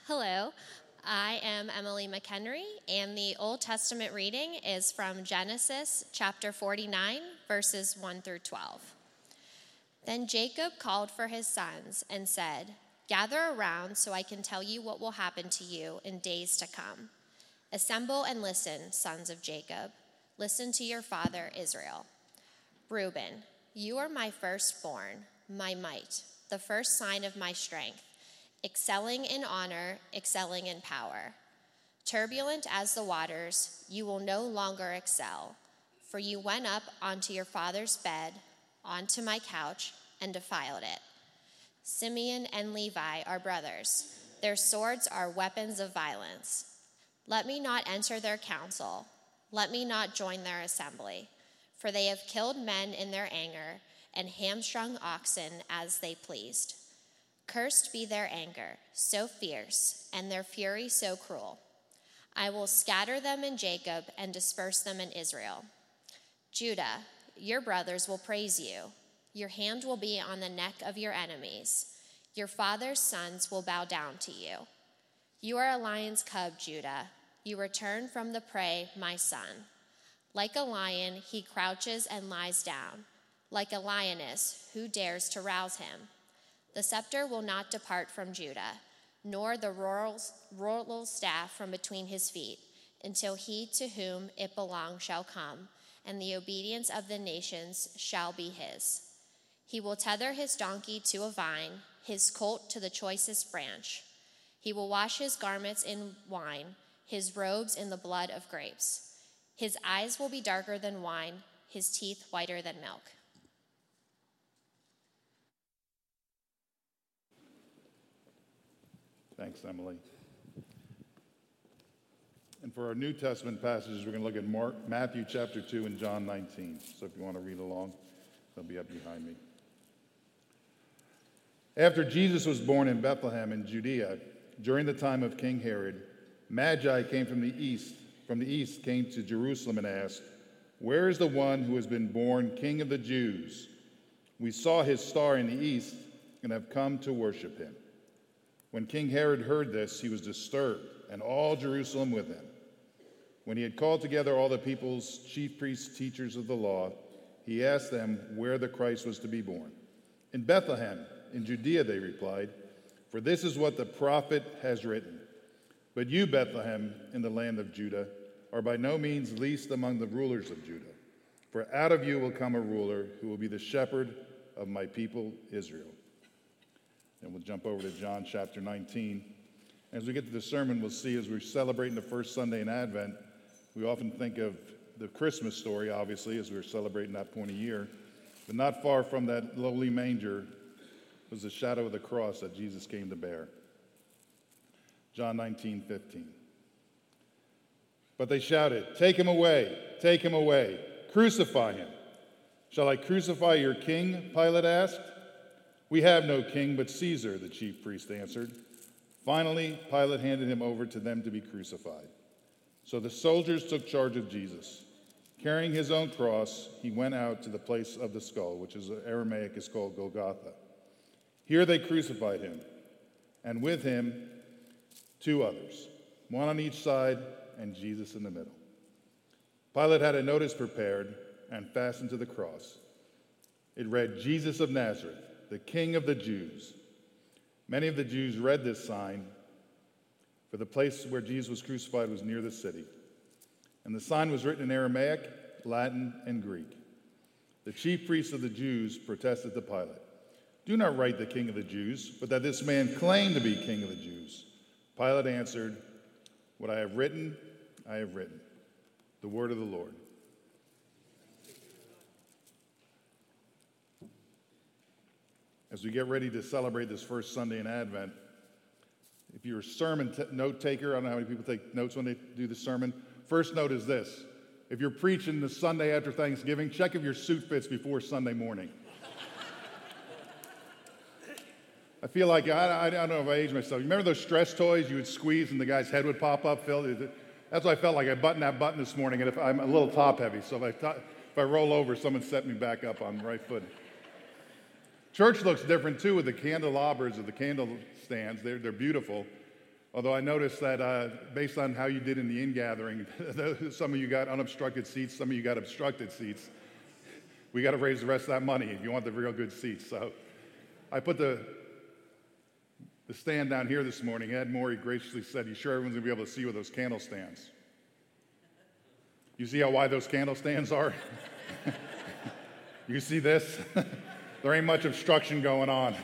Hello, I am Emily McHenry, and the Old Testament reading is from Genesis chapter 49, verses 1 through 12. Then Jacob called for his sons and said, "Gather around so I can tell you what will happen to you in days to come. Assemble and listen, sons of Jacob. Listen to your father Israel. Reuben, you are my firstborn, my might, the first sign of my strength. Excelling in honor, excelling in power. Turbulent as the waters, you will no longer excel, for you went up onto your father's bed, onto my couch, and defiled it. Simeon and Levi are brothers. Their swords are weapons of violence. Let me not enter their council. Let me not join their assembly, for they have killed men in their anger and hamstrung oxen as they pleased. Cursed be their anger, so fierce, and their fury so cruel. I will scatter them in Jacob and disperse them in Israel. Judah, your brothers will praise you. Your hand will be on the neck of your enemies. Your father's sons will bow down to you. You are a lion's cub, Judah. You return from the prey, my son. Like a lion, he crouches and lies down. Like a lioness, who dares to rouse him? The scepter will not depart from Judah, nor the royal staff from between his feet, until he to whom it belongs shall come, and the obedience of the nations shall be his. He will tether his donkey to a vine, his colt to the choicest branch. He will wash his garments in wine, his robes in the blood of grapes. His eyes will be darker than wine, his teeth whiter than milk. Thanks, Emily. And for our New Testament passages, we're going to look at Matthew chapter 2 and John 19. So if you want to read along, they'll be up behind me. After Jesus was born in Bethlehem in Judea, during the time of King Herod, Magi came from the east came to Jerusalem and asked, "Where is the one who has been born King of the Jews? We saw his star in the east and have come to worship him." When King Herod heard this, he was disturbed, and all Jerusalem with him. When he had called together all the people's chief priests, teachers of the law, he asked them where the Christ was to be born. "In Bethlehem, in Judea," they replied, "for this is what the prophet has written. But you, Bethlehem, in the land of Judah, are by no means least among the rulers of Judah. For out of you will come a ruler who will be the shepherd of my people Israel." And we'll jump over to John chapter 19. As we get to the sermon, we'll see as we're celebrating the first Sunday in Advent, we often think of the Christmas story, obviously, as we're celebrating that point of year. But not far from that lowly manger was the shadow of the cross that Jesus came to bear. John 19:15. But they shouted, take him away, crucify him." "Shall I crucify your king?" Pilate asked. "We have no king but Caesar," the chief priest answered. Finally, Pilate handed him over to them to be crucified. So the soldiers took charge of Jesus. Carrying his own cross, he went out to the place of the skull, which is Aramaic is called Golgotha. Here they crucified him, and with him 2 others, one on each side and Jesus in the middle. Pilate had a notice prepared and fastened to the cross. It read, "Jesus of Nazareth, the King of the Jews." Many of the Jews read this sign, for the place where Jesus was crucified was near the city. And the sign was written in Aramaic, Latin, and Greek. The chief priests of the Jews protested to Pilate, "Do not write the King of the Jews, but that this man claimed to be King of the Jews." Pilate answered, "What I have written, I have written." The word of the Lord. As we get ready to celebrate this first Sunday in Advent, if you're a sermon note taker, I don't know how many people take notes when they do the sermon. First note is this: if you're preaching the Sunday after Thanksgiving, check if your suit fits before Sunday morning. I feel like, I don't know if I aged myself. You remember those stress toys you would squeeze and the guy's head would pop up, Phil? That's what I felt like. I buttoned that button this morning, and if I'm a little top heavy, so if I roll over, someone set me back up on the right foot. Church looks different too with the candelabras or the candle stands. They're beautiful. Although I noticed that based on how you did in the in-gathering, some of you got unobstructed seats, some of you got obstructed seats. We got to raise the rest of that money if you want the real good seats. So I put the stand down here this morning. Ed Morey graciously said, "You sure everyone's going to be able to see with those candle stands?" You see how wide those candle stands are? You see this? There ain't much obstruction going on.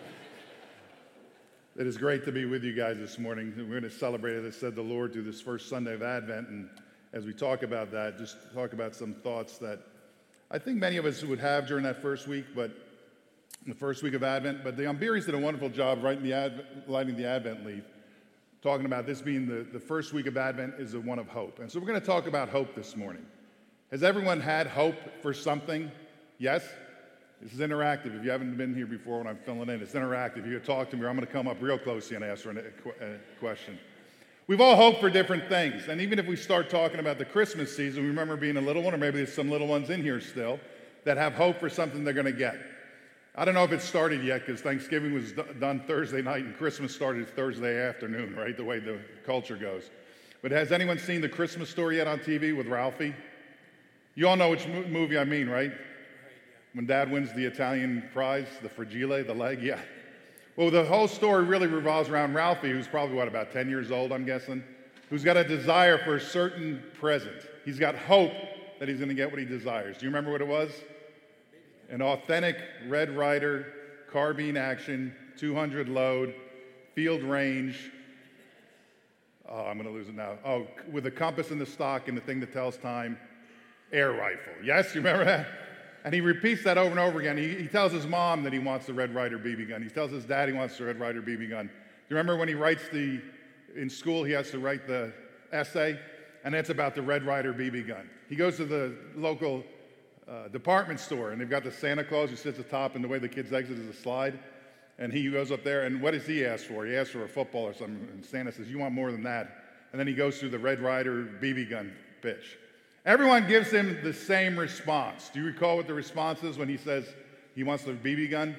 It is great to be with you guys this morning. We're going to celebrate, as I said, the Lord through this first Sunday of Advent. And as we talk about that, just talk about some thoughts that I think many of us would have during that first week, but the first week of Advent. But the Umbiris did a wonderful job lighting the Advent leaf, talking about this being the first week of Advent is a one of hope. And so we're going to talk about hope this morning. Has everyone had hope for something? Yes? This is interactive. If you haven't been here before when I'm filling in, it's interactive. You talk to me, or I'm going to come up real close to you and ask her a question. We've all hoped for different things. And even if we start talking about the Christmas season, we remember being a little one, or maybe there's some little ones in here still, that have hope for something they're going to get. I don't know if it started yet, because Thanksgiving was done Thursday night and Christmas started Thursday afternoon, right, the way the culture goes. But has anyone seen The Christmas Story yet on TV with Ralphie? You all know which movie I mean, right? When Dad wins the Italian prize, the fragile, the leg, yeah. Well, the whole story really revolves around Ralphie, who's probably, about 10 years old, I'm guessing, who's got a desire for a certain present. He's got hope that he's going to get what he desires. Do you remember what it was? An authentic Red Ryder, carbine action, 200 load, field range. Oh, I'm going to lose it now. Oh, with a compass in the stock and the thing that tells time, air rifle. Yes, you remember that? And he repeats that over and over again. He tells his mom that he wants the Red Ryder BB gun. He tells his dad he wants the Red Ryder BB gun. Do you remember when he writes in school, he has to write the essay? And it's about the Red Ryder BB gun. He goes to the local department store, and they've got the Santa Claus who sits atop, and the way the kids exit is a slide. And he goes up there, and what does he ask for? He asks for a football or something, and Santa says, "You want more than that." And then he goes through the Red Ryder BB gun pitch. Everyone gives him the same response. Do you recall what the response is when he says he wants the BB gun?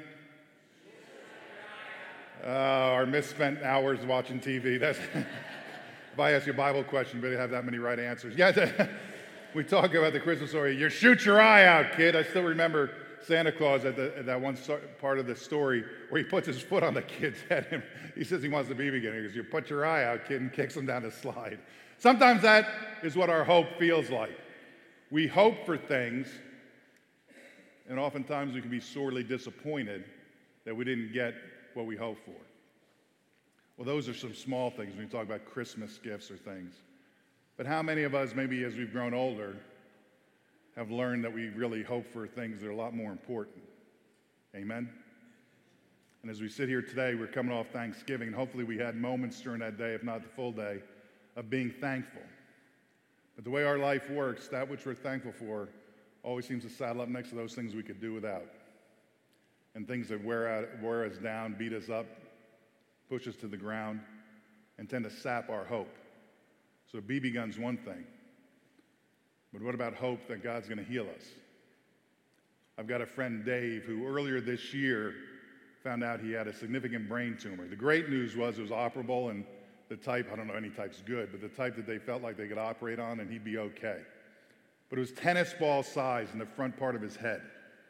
Our misspent hours watching TV. That's if I ask you a Bible question, you better have that many right answers. Yeah, we talk about the Christmas story. You shoot your eye out, kid. I still remember Santa Claus at that one part of the story where he puts his foot on the kid's head and he says he wants the BB gun. He goes, "You put your eye out, kid," and kicks him down the slide. Sometimes that is what our hope feels like. We hope for things, and oftentimes we can be sorely disappointed that we didn't get what we hoped for. Well, those are some small things when you talk about Christmas gifts or things. But how many of us, maybe as we've grown older, have learned that we really hope for things that are a lot more important? Amen? And as we sit here today, we're coming off Thanksgiving, and hopefully we had moments during that day, if not the full day, of being thankful. But the way our life works, that which we're thankful for always seems to saddle up next to those things we could do without. And things that wear us down, beat us up, push us to the ground, and tend to sap our hope. So BB gun's one thing. But what about hope that God's going to heal us? I've got a friend, Dave, who earlier this year found out he had a significant brain tumor. The great news was it was operable, and the type, I don't know any type's good, but the type that they felt like they could operate on and he'd be okay. But it was tennis ball size in the front part of his head.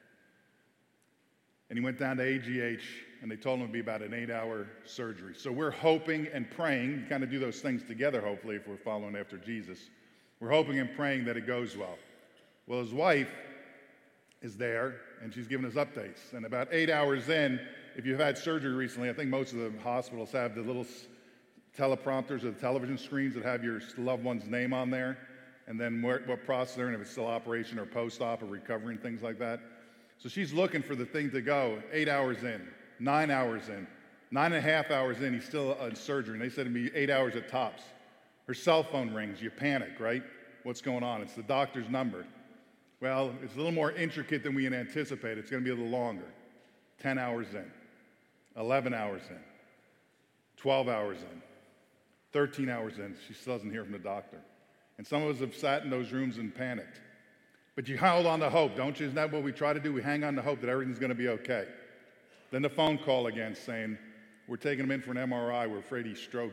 And he went down to AGH, and they told him it would be about an 8-hour surgery. So we're hoping and praying, you kind of do those things together, hopefully, if we're following after Jesus. We're hoping and praying that it goes well. Well, his wife is there, and she's giving us updates. And about 8 hours in, if you've had surgery recently, I think most of the hospitals have the little teleprompters or the television screens that have your loved one's name on there, and then what process they're in, if it's still operation or post-op or recovery and things like that. So she's looking for the thing to go 8 hours in, 9 hours in, 9.5 hours in, he's still in surgery. And they said it'd be 8 hours at tops. Her cell phone rings, you panic, right? What's going on? It's the doctor's number. Well, it's a little more intricate than we had anticipated. It's going to be a little longer. 10 hours in, 11 hours in, 12 hours in. 13 hours in, she still doesn't hear from the doctor. And some of us have sat in those rooms and panicked. But you hold on to hope, don't you? Isn't that what we try to do? We hang on to hope that everything's going to be okay. Then the phone call again saying, "We're taking him in for an MRI. We're afraid he stroked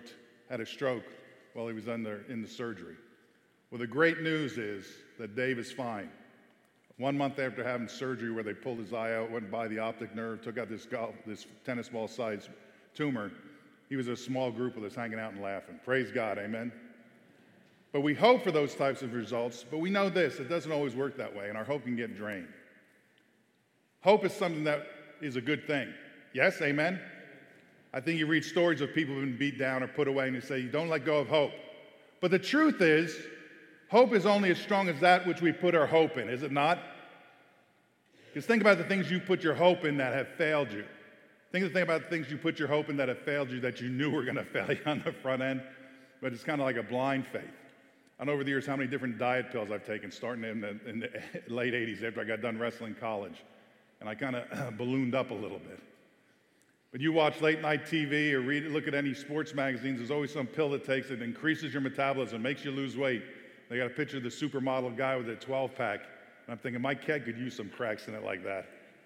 had a stroke while he was in the surgery. Well, the great news is that Dave is fine. 1 month after having surgery where they pulled his eye out, went by the optic nerve, took out this tennis ball-sized tumor, he was a small group with us hanging out and laughing. Praise God, amen? But we hope for those types of results, but we know this, it doesn't always work that way, and our hope can get drained. Hope is something that is a good thing. Yes, amen? I think you read stories of people who've been beat down or put away, and you say, you don't let go of hope. But the truth is, hope is only as strong as that which we put our hope in, is it not? Because think about the things you put your hope in that have failed you. Think about the things you put your hope in that have failed you that you knew were going to fail you on the front end, but it's kind of like a blind faith. I know over the years how many different diet pills I've taken, starting in the late 80s after I got done wrestling college, and I kind of ballooned up a little bit. But you watch late night TV or look at any sports magazines, there's always some pill that takes it, increases your metabolism, makes you lose weight. They got a picture of the supermodel guy with a 12-pack, and I'm thinking, my kid could use some cracks in it like that.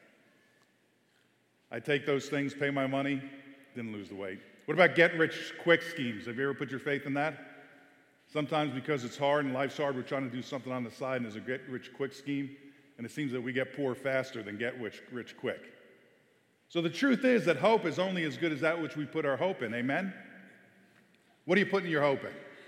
I take those things, pay my money, didn't lose the weight. What about get-rich-quick schemes? Have you ever put your faith in that? Sometimes because it's hard and life's hard, we're trying to do something on the side, and there's a get-rich-quick scheme, and it seems that we get poor faster than get-rich-quick. So the truth is that hope is only as good as that which we put our hope in, amen? What are you putting your hope in?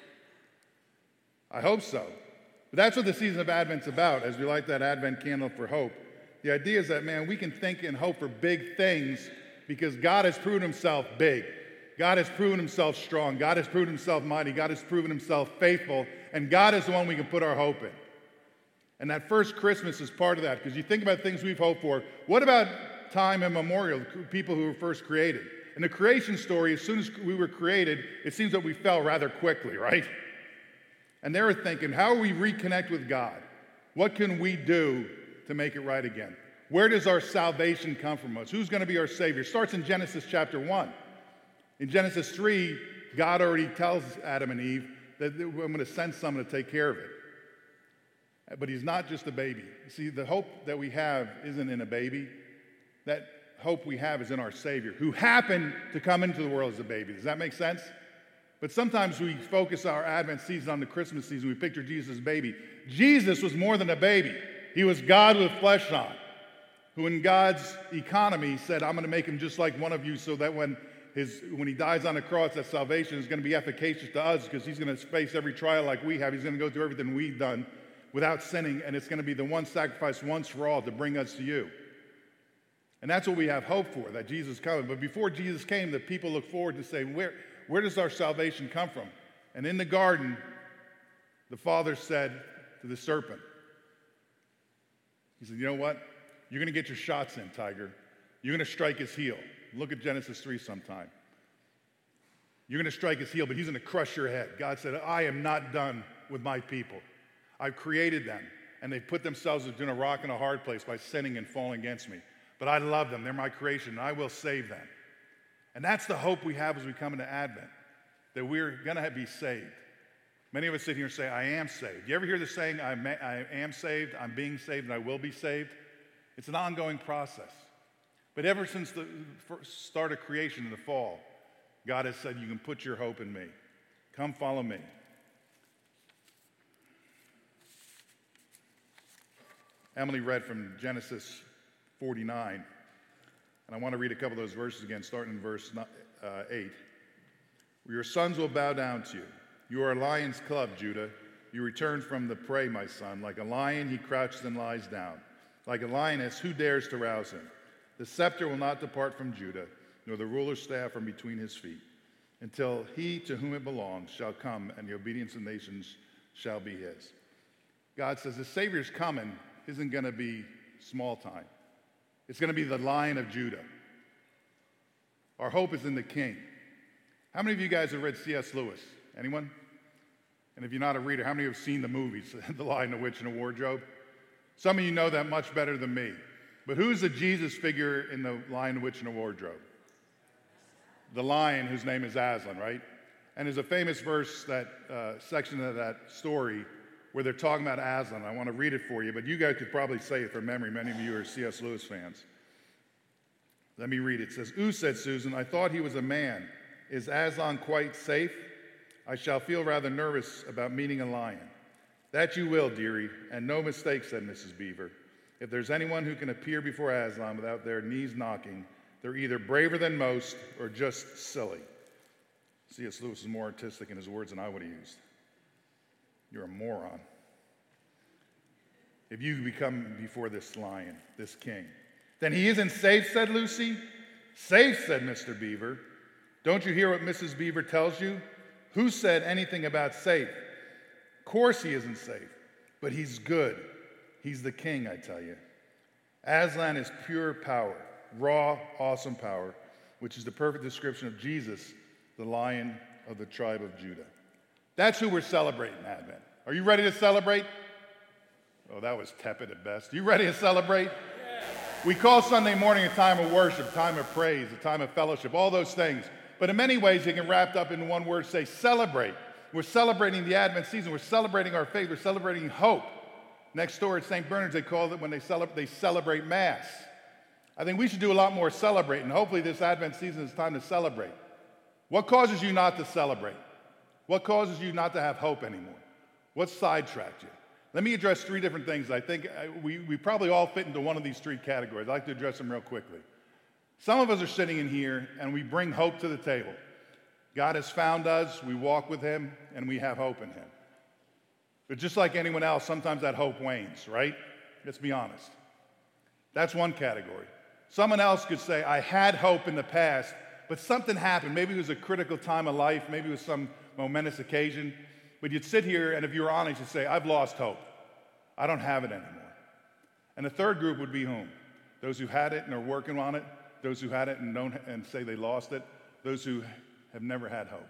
I hope so. But that's what the season of Advent's about, as we light that Advent candle for hope. The idea is that, man, we can think and hope for big things because God has proven himself big. God has proven himself strong. God has proven himself mighty. God has proven himself faithful. And God is the one we can put our hope in. And that first Christmas is part of that, because you think about things we've hoped for. What about time immemorial, people who were first created? In the creation story, as soon as we were created, it seems that we fell rather quickly, right? And they were thinking, how do we reconnect with God? What can we do to make it right again? Where does our salvation come from us? Who's going to be our Savior? It starts in Genesis chapter 1. In Genesis 3, God already tells Adam and Eve that I'm going to send someone to take care of it. But he's not just a baby. See, the hope that we have isn't in a baby. That hope we have is in our Savior, who happened to come into the world as a baby. Does that make sense? But sometimes we focus our Advent season on the Christmas season. We picture Jesus as a baby. Jesus was more than a baby. He was God with flesh on, who in God's economy said, I'm going to make him just like one of you, so that when he dies on the cross, that salvation is going to be efficacious to us, because he's going to face every trial like we have. He's going to go through everything we've done without sinning, and it's going to be the one sacrifice once for all to bring us to you. And that's what we have hope for, that Jesus is coming. But before Jesus came, the people look forward to say, where does our salvation come from? And in the garden, the Father said to the serpent, he said, you know what? You're going to get your shots in, tiger. You're going to strike his heel. Look at Genesis 3 sometime. You're going to strike his heel, but he's going to crush your head. God said, I am not done with my people. I've created them, and they've put themselves between a rock and a hard place by sinning and falling against me. But I love them. They're my creation, and I will save them. And that's the hope we have as we come into Advent, that we're going to be saved. Many of us sit here and say, I am saved. You ever hear the saying, I am saved, I'm being saved, and I will be saved? It's an ongoing process. But ever since the start of creation in the fall, God has said, you can put your hope in me. Come follow me. Emily read from Genesis 49, and I want to read a couple of those verses again, starting in verse 8. Your sons will bow down to you. You are a lion's cub, Judah. You return from the prey, my son. Like a lion, he crouches and lies down. Like a lioness, who dares to rouse him? The scepter will not depart from Judah, nor the ruler's staff from between his feet, until he to whom it belongs shall come, and the obedience of nations shall be his. God says the Savior's coming isn't going to be small time. It's going to be the Lion of Judah. Our hope is in the King. How many of you guys have read C.S. Lewis? Anyone? And if you're not a reader, how many have seen the movies, The Lion, the Witch, and the Wardrobe? Some of you know that much better than me. But who's the Jesus figure in The Lion, the Witch, and the Wardrobe? The lion, whose name is Aslan, right? And there's a famous verse, that section of that story, where they're talking about Aslan. I want to read it for you, but you guys could probably say it from memory. Many of you are C.S. Lewis fans. Let me read it. It says, "Ooh," said Susan, "I thought he was a man. Is Aslan quite safe?" I shall feel rather nervous about meeting a lion. That you will, dearie, and no mistake, said Mrs. Beaver. If there's anyone who can appear before Aslan without their knees knocking, they're either braver than most or just silly. C.S. Lewis is more artistic in his words than I would have used. You're a moron. If you become before this lion, this king, then he isn't safe, said Lucy. Safe, said Mr. Beaver. Don't you hear what Mrs. Beaver tells you? Who said anything about safe? Of course he isn't safe, but he's good. He's the king, I tell you. Aslan is pure power, raw, awesome power, which is the perfect description of Jesus, the Lion of the tribe of Judah. That's who we're celebrating in Advent. Are you ready to celebrate? Oh, that was tepid at best. You ready to celebrate? Yeah. We call Sunday morning a time of worship, a time of praise, a time of fellowship, all those things. But in many ways, you can wrap up in one word, say celebrate. We're celebrating the Advent season. We're celebrating our faith. We're celebrating hope. Next door at St. Bernard's, they call it when they celebrate Mass. I think we should do a lot more celebrating. Hopefully this Advent season is time to celebrate. What causes you not to celebrate? What causes you not to have hope anymore? What sidetracked you? Let me address three different things. I think we probably all fit into one of these three categories. I'd like to address them real quickly. Some of us are sitting in here and we bring hope to the table. God has found us, we walk with him, and we have hope in him. But just like anyone else, sometimes that hope wanes, right? Let's be honest. That's one category. Someone else could say, I had hope in the past, but something happened. Maybe it was a critical time of life, maybe it was some momentous occasion. But you'd sit here, and if you were honest, you'd say, I've lost hope. I don't have it anymore. And the third group would be whom? Those who had it and are working on it, those who had it and say they lost it, those who have never had hope.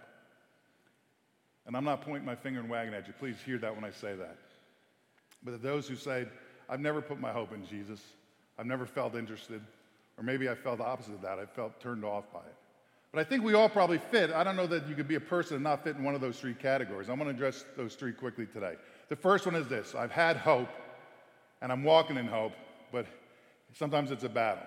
And I'm not pointing my finger and wagging at you. Please hear that when I say that. But those who say, I've never put my hope in Jesus, I've never felt interested, or maybe I felt the opposite of that. I felt turned off by it. But I think we all probably fit. I don't know that you could be a person and not fit in one of those three categories. I'm going to address those three quickly today. The first one is this. I've had hope, and I'm walking in hope, but sometimes it's a battle.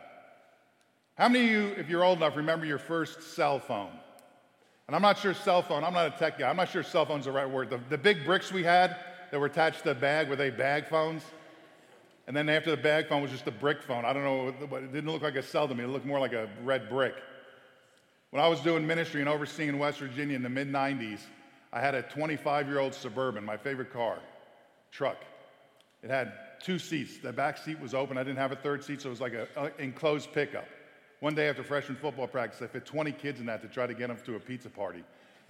How many of you, if you're old enough, remember your first cell phone? And I'm not sure cell phone, I'm not a tech guy, I'm not sure cell phone's the right word. The big bricks we had that were attached to the bag, were they bag phones? And then after the bag phone was just a brick phone. I don't know, but it didn't look like a cell to me. It looked more like a red brick. When I was doing ministry and overseeing in West Virginia in the mid-90s, I had a 25-year-old Suburban, my favorite car, truck. It had 2 seats. The back seat was open. I didn't have a third seat, so it was like an enclosed pickup. One day after freshman football practice, I fit 20 kids in that to try to get them to a pizza party.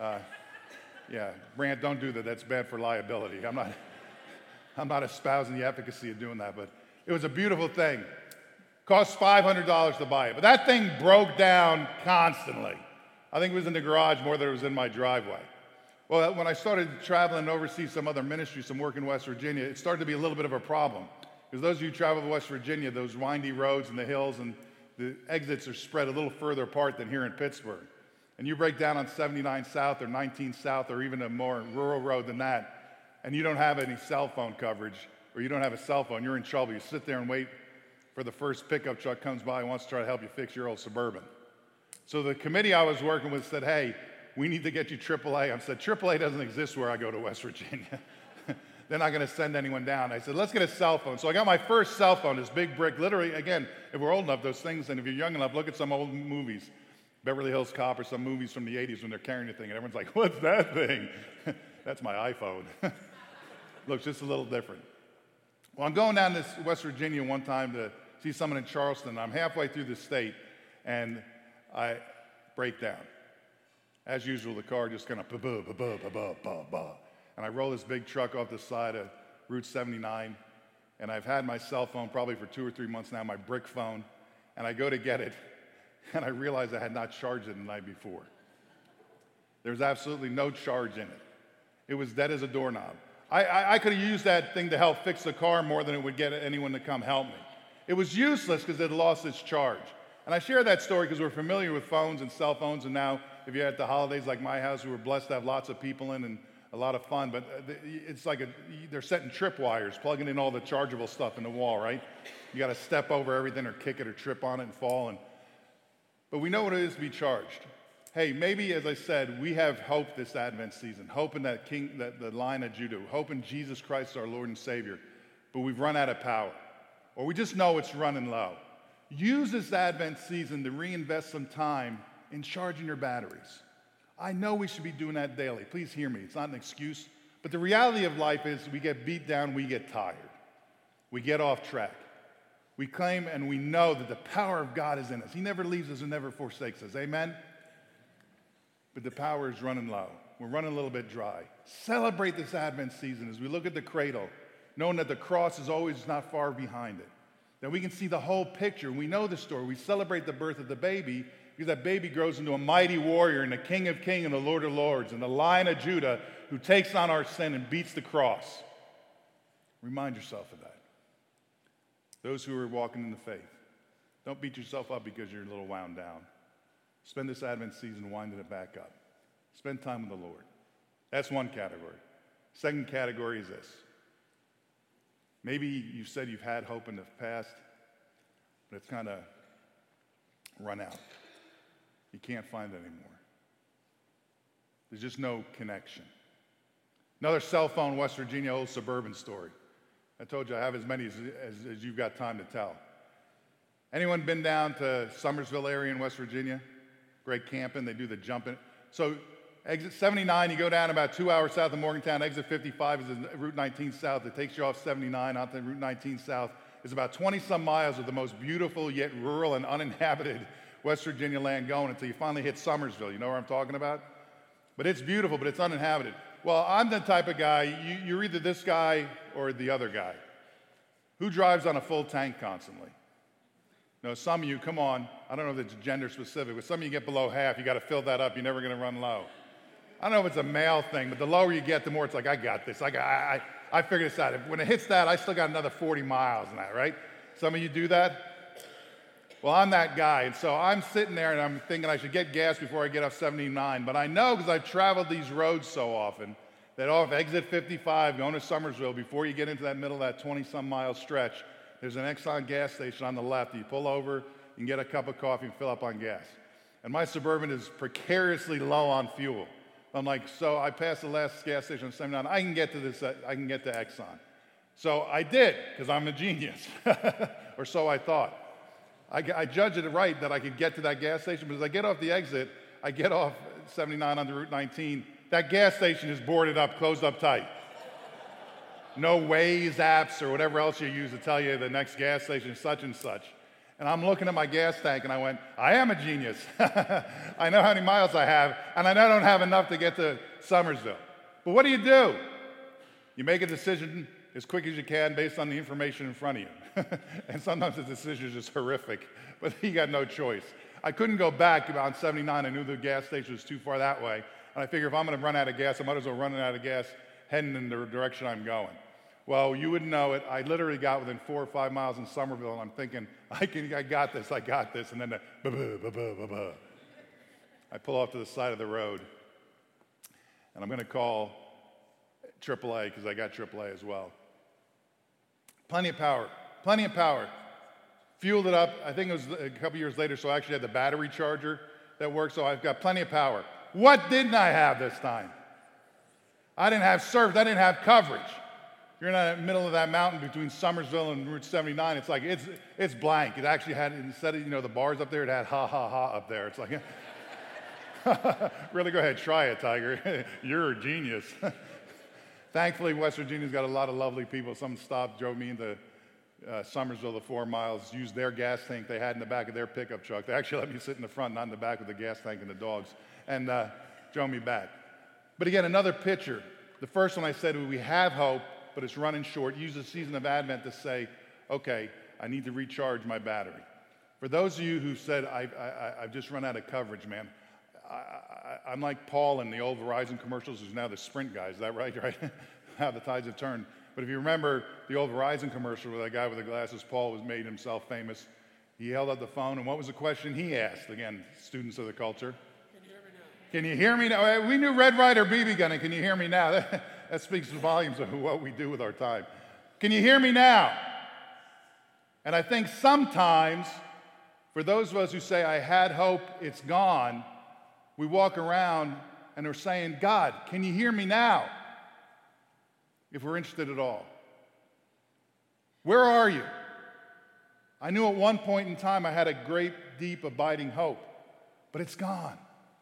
Yeah, Brant, don't do that. That's bad for liability. I'm not espousing the efficacy of doing that, but it was a beautiful thing. Cost $500 to buy it. But that thing broke down constantly. I think it was in the garage more than it was in my driveway. Well, when I started traveling and oversee some other ministry, some work in West Virginia, it started to be a little bit of a problem. Because those of you who travel to West Virginia, those windy roads and the hills and the exits are spread a little further apart than here in Pittsburgh. And you break down on 79 South or 19 South or even a more rural road than that, and you don't have any cell phone coverage, or you don't have a cell phone, you're in trouble. You sit there and wait for the first pickup truck comes by and wants to try to help you fix your old Suburban. So the committee I was working with said, hey, we need to get you AAA. I said, AAA doesn't exist where I go to West Virginia. They're not going to send anyone down. I said, let's get a cell phone. So I got my first cell phone, this big brick. Literally, again, if we're old enough, those things, and if you're young enough, look at some old movies. Beverly Hills Cop or some movies from the 80s when they're carrying a thing, and everyone's like, what's that thing? That's my iPhone. Looks just a little different. Well, I'm going down to West Virginia one time to see someone in Charleston. I'm halfway through the state, and I break down. As usual, the car just kind of ba-ba-ba-ba-ba-ba-ba. And I roll this big truck off the side of Route 79, and I've had my cell phone probably for 2 or 3 months now, my brick phone, and I go to get it, and I realize I had not charged it the night before. There's absolutely no charge in it. It was dead as a doorknob. I could have used that thing to help fix the car more than it would get anyone to come help me. It was useless because it had lost its charge. And I share that story because we're familiar with phones and cell phones, and now if you're at the holidays like my house, we were blessed to have lots of people in and a lot of fun, but it's like they're setting tripwires, plugging in all the chargeable stuff in the wall, right? You got to step over everything or kick it or trip on it and fall. But we know what it is to be charged. hey, maybe, as I said, we have hope this Advent season, hope in that the Lion of Judah, hope in Jesus Christ, our Lord and Savior, but we've run out of power, or we just know it's running low. Use this Advent season to reinvest some time in charging your batteries. I know we should be doing that daily. Please hear me. It's not an excuse. But the reality of life is we get beat down, we get tired. We get off track. We claim and we know that the power of God is in us. He never leaves us and never forsakes us. Amen? But the power is running low. We're running a little bit dry. Celebrate this Advent season as we look at the cradle, knowing that the cross is always not far behind it. That we can see the whole picture. We know the story. We celebrate the birth of the baby because that baby grows into a mighty warrior and the King of Kings and the Lord of Lords and the Lion of Judah who takes on our sin and beats the cross. Remind yourself of that. Those who are walking in the faith, don't beat yourself up because you're a little wound down. Spend this Advent season winding it back up. Spend time with the Lord. That's one category. Second category is this. Maybe you've said you've had hope in the past, but it's kind of run out. You can't find it anymore. There's just no connection. Another cell phone, West Virginia, old suburban story. I told you I have as many as you've got time to tell. Anyone been down to Summersville area in West Virginia? Great camping, they do the jumping. So exit 79, you go down about 2 hours south of Morgantown. Exit 55 is Route 19 south. It takes you off 79 onto Route 19 south. It's about 20-some miles of the most beautiful yet rural and uninhabited West Virginia land going until you finally hit Summersville. You know where I'm talking about? But it's beautiful, but it's uninhabited. Well, I'm the type of guy, you're either this guy or the other guy. Who drives on a full tank constantly? No, some of you, come on, I don't know if it's gender specific, but some of you get below half, you got to fill that up, you're never going to run low. I don't know if it's a male thing, but the lower you get, the more it's like, I got this, I figured this out. When it hits that, I still got another 40 miles in that, right? Some of you do that? Well, I'm that guy, and so I'm sitting there and I'm thinking I should get gas before I get off 79, but I know because I've traveled these roads so often that off exit 55 going to Summersville, before you get into that middle of that 20-some mile stretch, there's an Exxon gas station on the left. You pull over, you can get a cup of coffee and fill up on gas. And my Suburban is precariously low on fuel. I'm like, so I passed the last gas station on 79. I can get to this. I can get to Exxon. So I did, because I'm a genius, or so I thought. I judged it right that I could get to that gas station, but as I get off the exit, I get off 79 onto Route 19. That gas station is boarded up, closed up tight. No Waze apps or whatever else you use to tell you the next gas station is such and such. And I'm looking at my gas tank and I went, I am a genius. I know how many miles I have, and I know I don't have enough to get to Summersville. But what do? You make a decision as quick as you can based on the information in front of you. And sometimes the decision is just horrific, but you got no choice. I couldn't go back on 79. I knew the gas station was too far that way. And I figured if I'm going to run out of gas, I might as well run out of gas heading in the direction I'm going. Well, you wouldn't know it. I literally got within 4 or 5 miles in Somerville, and I'm thinking, I got this. And then the I pull off to the side of the road, and I'm going to call AAA because I got AAA as well. Plenty of power. Fueled it up. I think it was a couple years later, so I actually had the battery charger that worked, so I've got plenty of power. What didn't I have this time? I didn't have service. I didn't have coverage. You're in the middle of that mountain between Summersville and Route 79. It's like, it's blank. It actually had, instead of, the bars up there, it had ha, ha, ha up there. It's like, really, go ahead, try it, Tiger. You're a genius. Thankfully, West Virginia's got a lot of lovely people. Some stopped, drove me into Summersville the 4 miles, used their gas tank they had in the back of their pickup truck. They actually let me sit in the front, not in the back with the gas tank and the dogs, and drove me back. But again, another picture. The first one I said, we have hope, but it's running short. Use the season of Advent to say, okay, I need to recharge my battery. For those of you who said, I've just run out of coverage, man, I'm like Paul in the old Verizon commercials, who's now the Sprint guy. Is that right? How the tides have turned. But if you remember the old Verizon commercial where that guy with the glasses, Paul, was made himself famous, he held up the phone, and what was the question he asked? Again, students of the culture. Can you hear me now? We knew Red Ryder BB gun, and can you hear me now? That speaks volumes of what we do with our time. Can you hear me now? And I think sometimes, for those of us who say, I had hope, it's gone, We walk around and we're saying, God, can you hear me now? If we're interested at all. Where are you? I knew at one point in time I had a great, deep, abiding hope, but it's gone.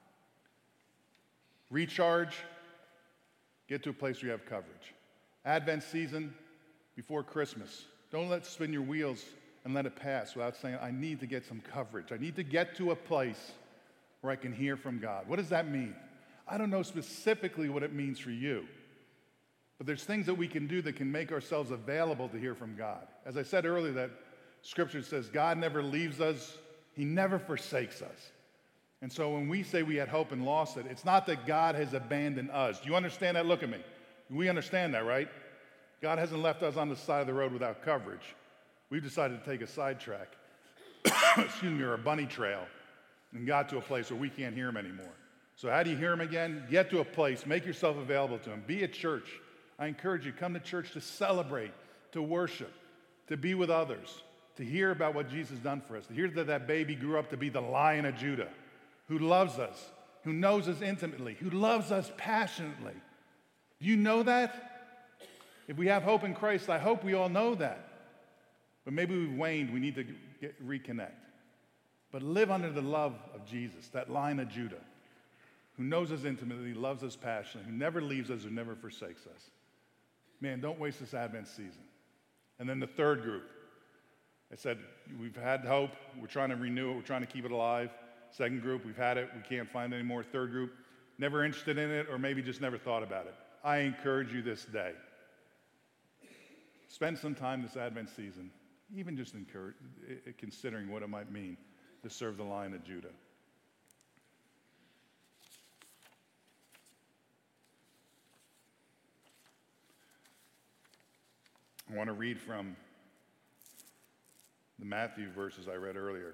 Recharge, get to a place where you have coverage. Advent season, before Christmas, don't let it spin your wheels and let it pass without saying, I need to get some coverage. I need to get to a place where I can hear from God. What does that mean? I don't know specifically what it means for you, but there's things that we can do that can make ourselves available to hear from God. As I said earlier, that Scripture says God never leaves us. He never forsakes us. And so when we say we had hope and lost it, it's not that God has abandoned us. Do you understand that? Look at me. We understand that, right? God hasn't left us on the side of the road without coverage. We've decided to take a sidetrack, or a bunny trail, and got to a place where we can't hear him anymore. So how do you hear him again? Get to a place, make yourself available to him. Be at church. I encourage you, come to church to celebrate, to worship, to be with others, to hear about what Jesus has done for us, to hear that that baby grew up to be the Lion of Judah, who loves us, who knows us intimately, who loves us passionately. Do you know that? If we have hope in Christ, I hope we all know that. But maybe we've waned, we need to reconnect. But live under the love of Jesus, that Lion of Judah, who knows us intimately, loves us passionately, who never leaves us, who never forsakes us. Man, don't waste this Advent season. And then the third group. I said, we've had hope, we're trying to renew it, we're trying to keep it alive. Second group, we've had it, we can't find it anymore. Third group, never interested in it, or maybe just never thought about it. I encourage you this day. Spend some time this Advent season, even just considering what it might mean to serve the Lion of Judah. I want to read from the Matthew verses I read earlier.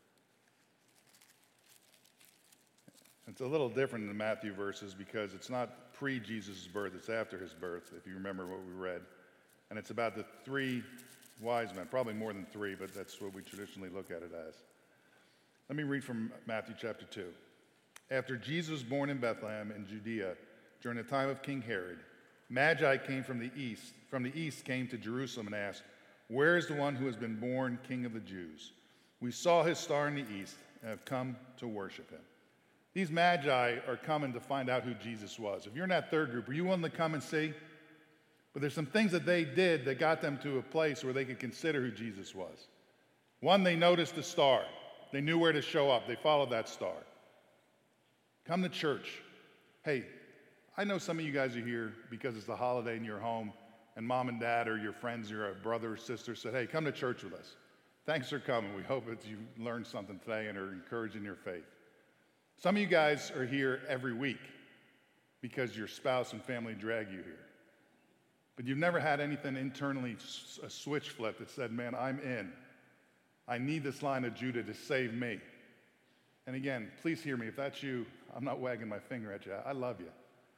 It's a little different than the Matthew verses because it's not pre-Jesus' birth, it's after his birth, if you remember what we read. And it's about the three wise men, probably more than three, but that's what we traditionally look at it as. Let me read from Matthew chapter 2. After Jesus was born in Bethlehem in Judea, during the time of King Herod, Magi came from the east came to Jerusalem and asked, "Where is the one who has been born King of the Jews? We saw his star in the east and have come to worship him." These Magi are coming to find out who Jesus was. If you're in that third group, are you willing to come and see? But there's some things that they did that got them to a place where they could consider who Jesus was. One, they noticed the star. They knew where to show up. They followed that star. Come to church. Hey, I know some of you guys are here because it's the holiday in your home, and mom and dad or your friends, your brother or sister said, hey, come to church with us. Thanks for coming. We hope that you learned something today and are encouraged in your faith. Some of you guys are here every week because your spouse and family drag you here. But you've never had anything internally, a switch flip that said, man, I'm in. I need this Lion of Judah to save me. And again, please hear me. If that's you, I'm not wagging my finger at you. I love you.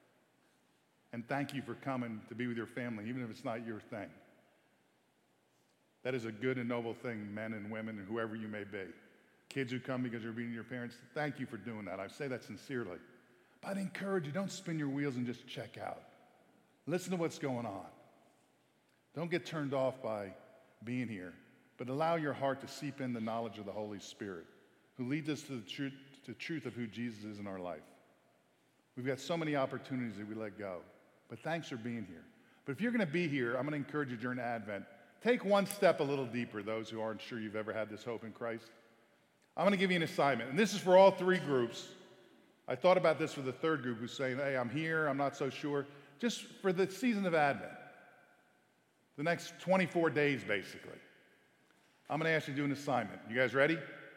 And thank you for coming to be with your family, even if it's not your thing. That is a good and noble thing, men and women and whoever you may be. Kids who come because you're being your parents, thank you for doing that. I say that sincerely. But I encourage you, don't spin your wheels and just check out. Listen to what's going on. Don't get turned off by being here, but allow your heart to seep in the knowledge of the Holy Spirit, who leads us to the truth of who Jesus is in our life. We've got so many opportunities that we let go, but thanks for being here. But if you're going to be here, I'm going to encourage you during Advent, take one step a little deeper, those who aren't sure you've ever had this hope in Christ. I'm going to give you an assignment, and this is for all three groups. I thought about this for the third group who's saying, hey, I'm here, I'm not so sure. Just for the season of Advent, the next 24 days, basically. I'm going to ask you to do an assignment. You guys ready?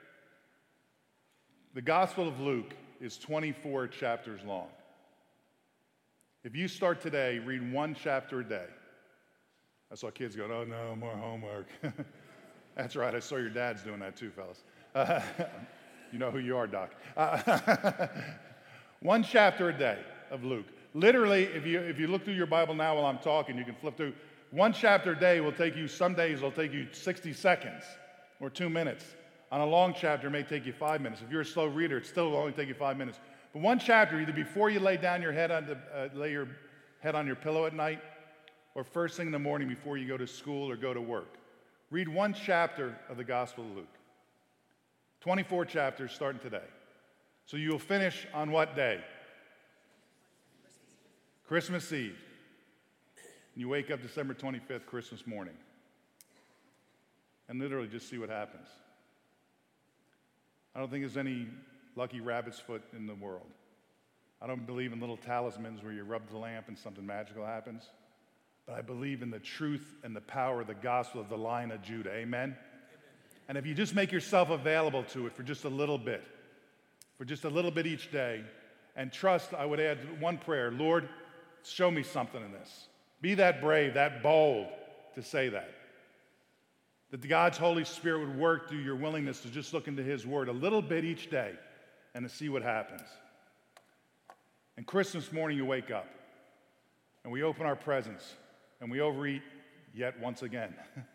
The Gospel of Luke is 24 chapters long. If you start today, read one chapter a day. I saw kids going, oh no, more homework. That's right, I saw your dads doing that too, fellas. You know who you are, Doc. One chapter a day of Luke. Literally, if you look through your Bible now while I'm talking, you can flip through. One chapter a day will take you, some days it'll take you 60 seconds or 2 minutes. On a long chapter, it may take you 5 minutes. If you're a slow reader, it still will only take you 5 minutes. But one chapter, either before you lay your head on your pillow at night, or first thing in the morning before you go to school or go to work. Read one chapter of the Gospel of Luke. 24 chapters starting today. So you'll finish on what day? Christmas Eve. And you wake up December 25th, Christmas morning. And literally just see what happens. I don't think there's any lucky rabbit's foot in the world. I don't believe in little talismans where you rub the lamp and something magical happens. But I believe in the truth and the power of the gospel of the Lion of Judah. Amen? And if you just make yourself available to it for just a little bit each day, and trust, I would add one prayer, Lord, show me something in this. Be that brave, that bold to say that. That God's Holy Spirit would work through your willingness to just look into His Word a little bit each day and to see what happens. And Christmas morning you wake up and we open our presents and we overeat yet once again.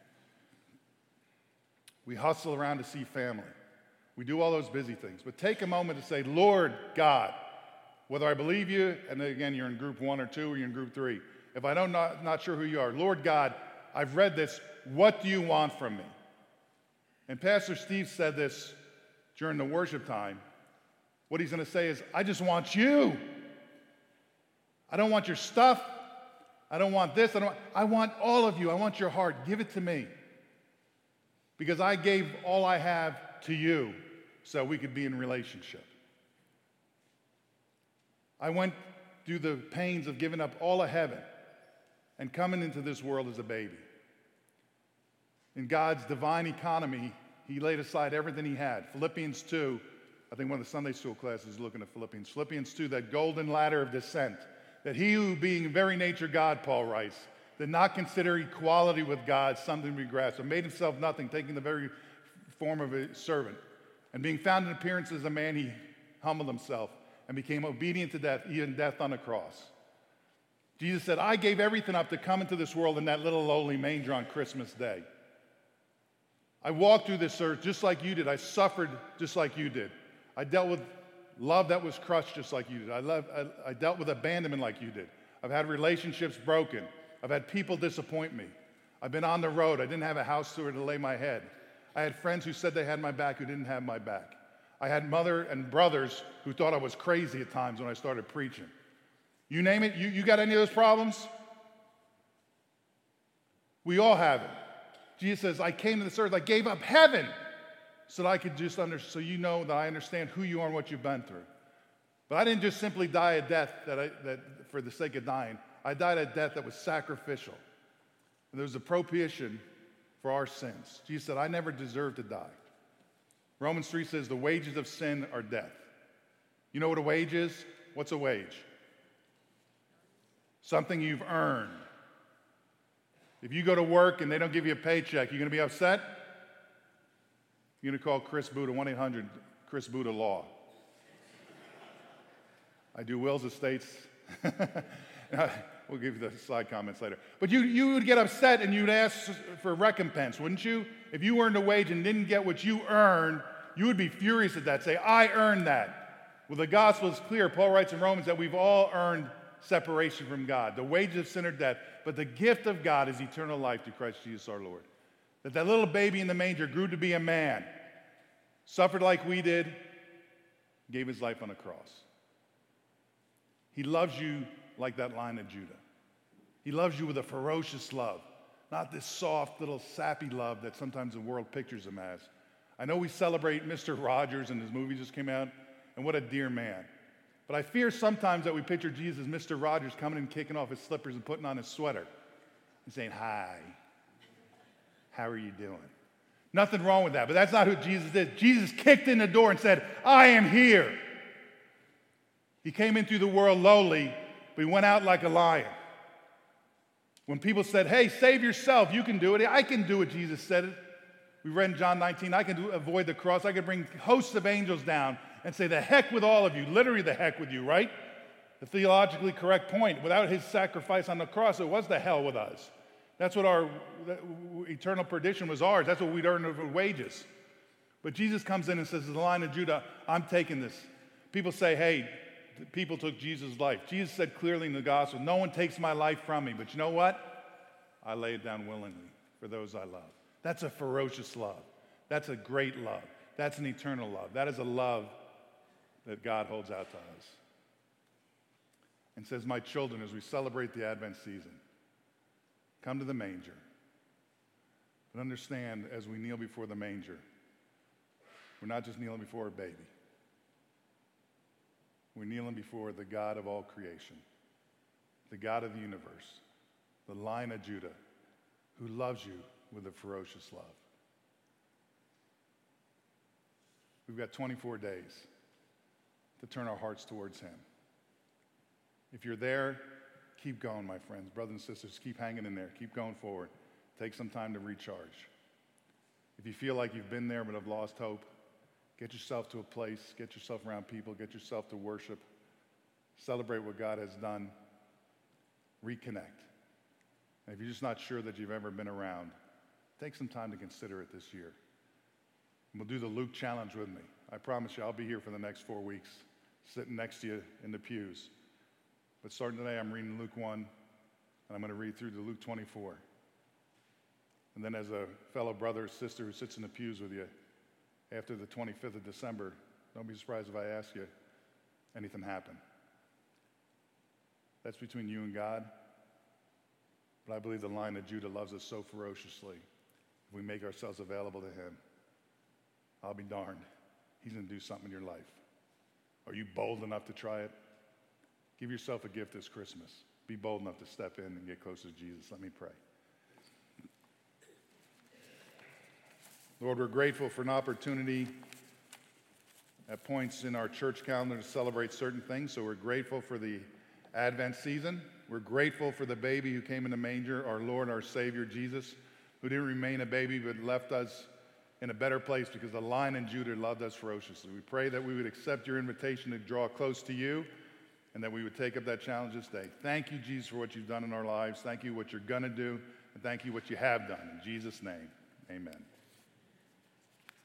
We hustle around to see family. We do all those busy things. But take a moment to say, Lord God, whether I believe you, and again, you're in group 1 or 2 or you're in group 3. If I don't not sure who you are, Lord God, I've read this. What do you want from me? And Pastor Steve said this during the worship time. What he's going to say is, I just want you. I don't want your stuff. I don't want this. I want all of you. I want your heart. Give it to me. Because I gave all I have to you so we could be in relationship. I went through the pains of giving up all of heaven and coming into this world as a baby. In God's divine economy, He laid aside everything He had. Philippians 2, I think one of the Sunday school classes is looking at Philippians. Philippians 2, that golden ladder of descent. That He who being in very nature God, Paul writes, did not consider equality with God something to be grasped, but made Himself nothing, taking the very form of a servant. And being found in appearance as a man, He humbled Himself and became obedient to death, even death on the cross. Jesus said, I gave everything up to come into this world in that little lowly manger on Christmas Day. I walked through this earth just like you did. I suffered just like you did. I dealt with love that was crushed just like you did. I dealt with abandonment like you did. I've had relationships broken. I've had people disappoint me. I've been on the road. I didn't have a house where to lay my head. I had friends who said they had my back who didn't have my back. I had mother and brothers who thought I was crazy at times when I started preaching. You name it. You got any of those problems? We all have it. Jesus says, I came to this earth. I gave up heaven so that I could just so you know that I understand who you are and what you've been through. But I didn't just simply die a death that for the sake of dying. I died a death that was sacrificial. And there was a propitiation for our sins. Jesus said, I never deserved to die. Romans 3 says the wages of sin are death. You know what a wage is? What's a wage? Something you've earned. If you go to work and they don't give you a paycheck, you going to be upset? You're going to call Chris Buddha, 1-800-Chris Buddha Law. I do wills, estates. We'll give you the slide comments later. But you would get upset and you'd ask for recompense, wouldn't you? If you earned a wage and didn't get what you earned, you would be furious at that. Say, I earned that. Well, the gospel is clear. Paul writes in Romans that we've all earned separation from God. The wages of sin are death, but the gift of God is eternal life through Christ Jesus our Lord. That little baby in the manger grew to be a man, suffered like we did, gave his life on a cross. He loves you like that Lion of Judah. He loves you with a ferocious love, not this soft little sappy love that sometimes the world pictures him as. I know we celebrate Mr. Rogers and his movie just came out, and what a dear man. But I fear sometimes that we picture Jesus as Mr. Rogers coming and kicking off his slippers and putting on his sweater and saying, hi, how are you doing? Nothing wrong with that, but that's not who Jesus is. Jesus kicked in the door and said, I am here. He came in through the world lowly, but he went out like a lion. When people said, hey, save yourself, you can do it. I can do it, Jesus said it. We read in John 19, I can avoid the cross. I can bring hosts of angels down and say, the heck with all of you. Literally the heck with you, right? The theologically correct point. Without his sacrifice on the cross, it was the hell with us. That's what our eternal perdition was ours. That's what we'd earn over wages. But Jesus comes in and says, the Lion of Judah, I'm taking this. People say, hey, people took Jesus' life. Jesus said clearly in the gospel, no one takes my life from me, but you know what? I lay it down willingly for those I love. That's a ferocious love. That's a great love. That's an eternal love. That is a love that God holds out to us. And says, my children, as we celebrate the Advent season, come to the manger. But understand, as we kneel before the manger, we're not just kneeling before a baby. We're kneeling before the God of all creation, the God of the universe, the Lion of Judah, who loves you with a ferocious love. We've got 24 days to turn our hearts towards him. If you're there, keep going, my friends. Brothers and sisters, keep hanging in there. Keep going forward. Take some time to recharge. If you feel like you've been there but have lost hope, get yourself to a place, get yourself around people, get yourself to worship, celebrate what God has done, reconnect. And if you're just not sure that you've ever been around, take some time to consider it this year. And we'll do the Luke challenge with me. I promise you, I'll be here for the next 4 weeks, sitting next to you in the pews. But starting today, I'm reading Luke 1, and I'm going to read through to Luke 24. And then as a fellow brother or sister who sits in the pews with you, after the 25th of December, don't be surprised if I ask you, anything happened? That's between you and God. But I believe the Lion of Judah loves us so ferociously. If we make ourselves available to him, I'll be darned. He's going to do something in your life. Are you bold enough to try it? Give yourself a gift this Christmas. Be bold enough to step in and get closer to Jesus. Let me pray. Lord, we're grateful for an opportunity at points in our church calendar to celebrate certain things. So we're grateful for the Advent season. We're grateful for the baby who came in the manger, our Lord, our Savior, Jesus, who didn't remain a baby but left us in a better place because the Lion of Judah loved us ferociously. We pray that we would accept your invitation to draw close to you and that we would take up that challenge this day. Thank you, Jesus, for what you've done in our lives. Thank you what you're going to do, and thank you what you have done. In Jesus' name, amen.